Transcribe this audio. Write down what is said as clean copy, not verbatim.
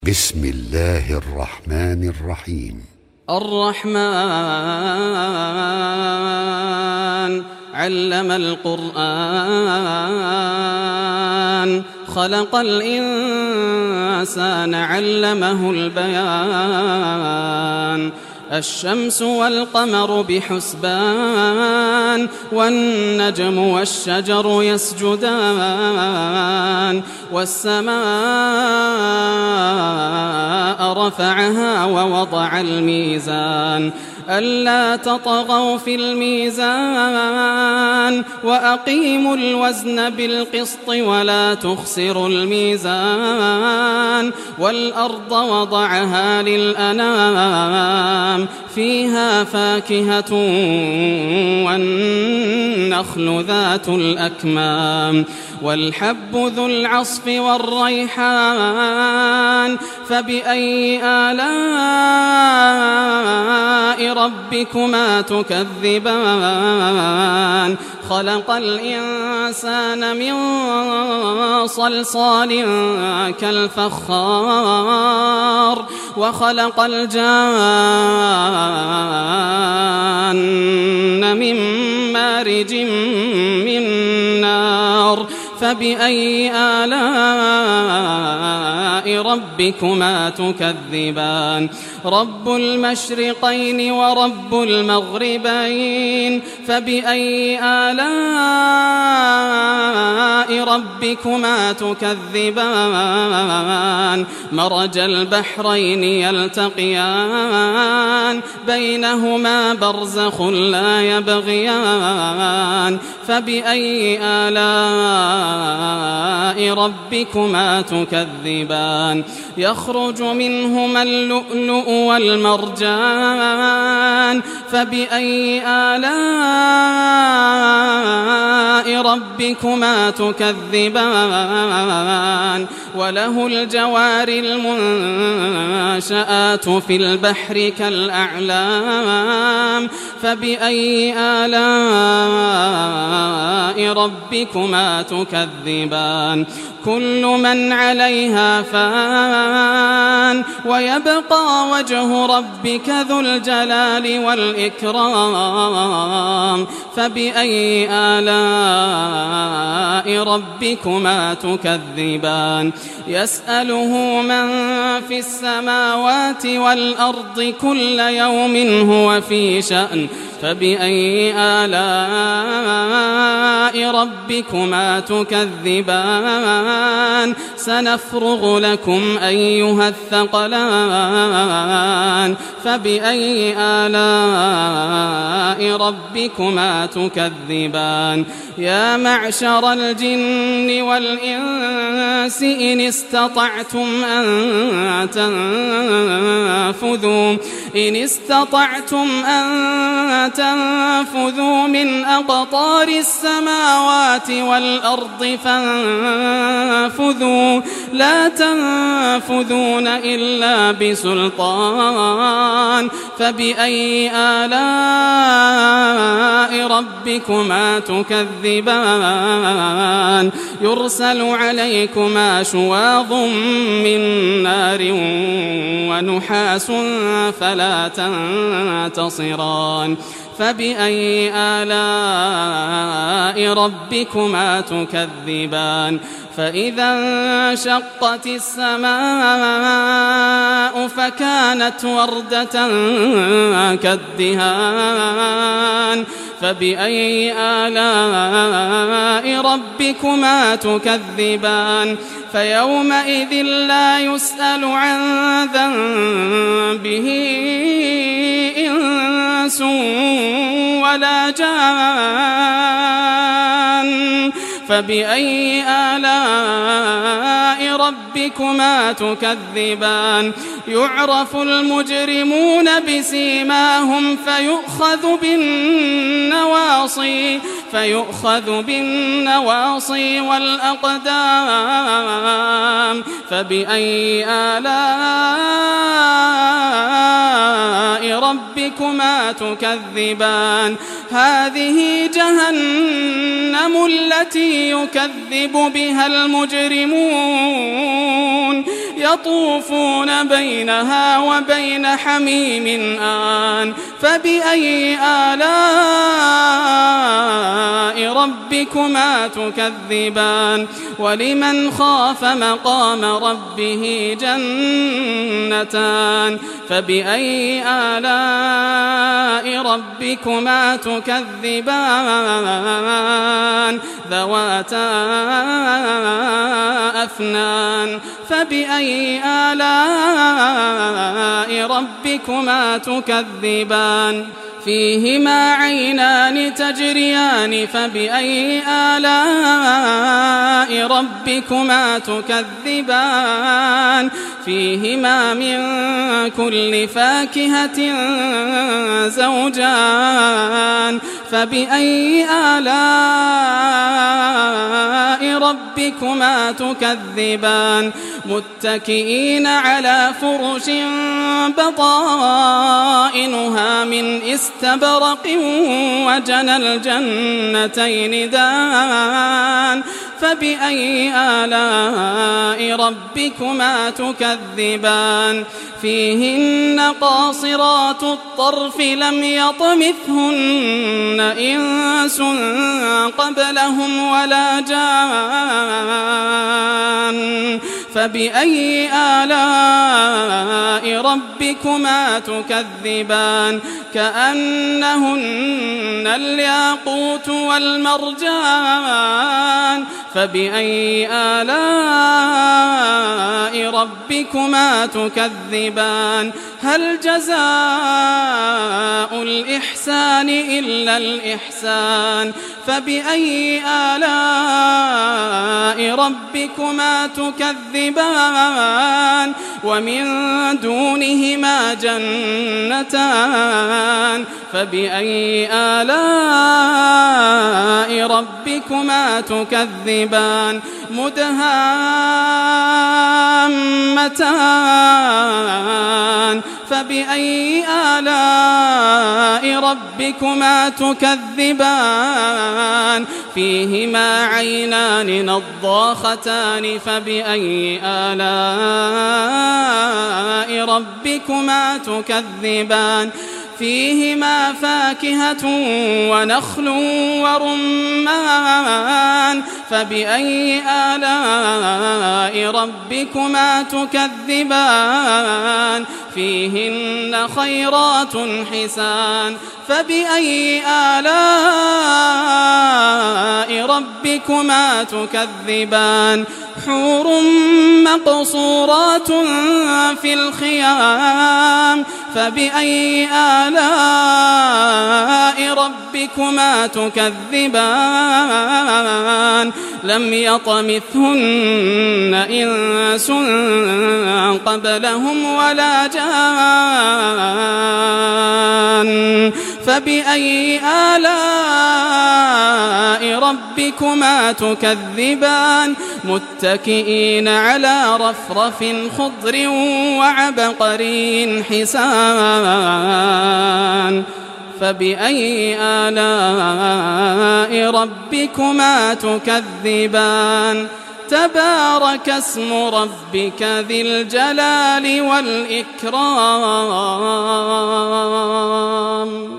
بسم الله الرحمن الرحيم. الرحمن علم القرآن خلق الإنسان علمه البيان الشمس والقمر بحسبان والنجم والشجر يسجدان والسماء رفعها ووضع الميزان ألا تطغوا في الميزان وأقيموا الوزن بالقسط ولا تخسروا الميزان والأرض وضعها للأنام فيها فاكهة والنخل ذات الأكمام والحب ذو العصف والريحان فبأي آلاء ربكما تكذبان خلق الإنسان من صلصال كالفخار وخلق الجان من مارج من نار فبأي آلاء ربكما تكذبان رب المشرقين ورب المغربين فبأي آلاء ربكما تكذبان مرج البحرين يلتقيان بينهما برزخ لا يبغيان فبأي آلاء ربكما تكذبان يخرج منهما اللؤلؤ والمرجان فبأي آلاء ربكما تكذبان وله الجوار المنشآت في البحر كالأعلام فبأي آلاء ربكما تكذبان كل من عليها فان ويبقى وجه ربك ذو الجلال والإكرام فبأي آلاء ربكما تكذبان يسأله من في السماوات والأرض كل يوم هو في شأن فبأي آلاء ربكما تكذبان سنفرغ لكم أيها الثقلان فبأي آلاء ربكما تكذبان يا معشر الجن والإنس إن استطعتم أن تنفذوا من أقطار السماوات والأرض فانفذوا لا تنفذون إلا بسلطان فبأي آلاء ربكما تكذبان يرسل عليكما شواظ من نار ونحاس فلا تنتصران فبأي آلاء ربكما تكذبان فإذا انشقت السماء فكانت وردة كالدهان فبأي آلاء ربكما تكذبان فيومئذ لا يسأل عن ذنبه إنس ولا جان فبأي آلاء ربكما تكذبان يعرف المجرمون بسيماهم فيؤخذ بالنواصي والأقدام فبأي آلاء ربكما تكذبان هذه جهنم التي يكذب بها المجرمون يطوفون بينها وبين حميم آن فبأي آلاء ربكما تكذبان ولمن خاف مقام ربه جنتان فبأي آلاء ربكما تكذبان ذواتا أفنان فبأي آلاء ربكما تكذبان فيهما عينان تجريان فبأي آلاء ربكما تكذبان فيهما من كل فاكهة زوجان فبأي آلاء ربكما تكذبان متكئين على فرش بطائنها من استبرق وجنى الجنتين دان فبأي آلاء ربكما تكذبان فيهن قاصرات الطرف لم يطمثهن إنس قبلهم ولا جان فبأي آلاء ربكما تكذبان كأنهن الياقوت والمرجان فبأي آلاء ربكما تكذبان هل جزاء الإحسان إلا الإحسان فبأي آلاء ربكما تكذبان ومن دونهما جنتان فبأي آلاء ربكما تكذبان مدهامتان فبأي آلاء ربكما تكذبان فيهما عينان نضاختان فبأي آلاء ربكما تكذبان فيهما فاكهة ونخل ورمان فبأي آلاء ربكما تكذبان فيهن خيرات حسان فبأي آلاء ربكما تكذبان حور مقصورات في الخيام فبأي آلاء ربكما تكذبان لم يطمثهن إنس قبلهم ولا جان فبأي آلاء ربكما تكذبان متكئين على رفرف خضر وعبقري حسان فبأي آلاء ربكما تكذبان تبارك اسم ربك ذي الجلال والإكرام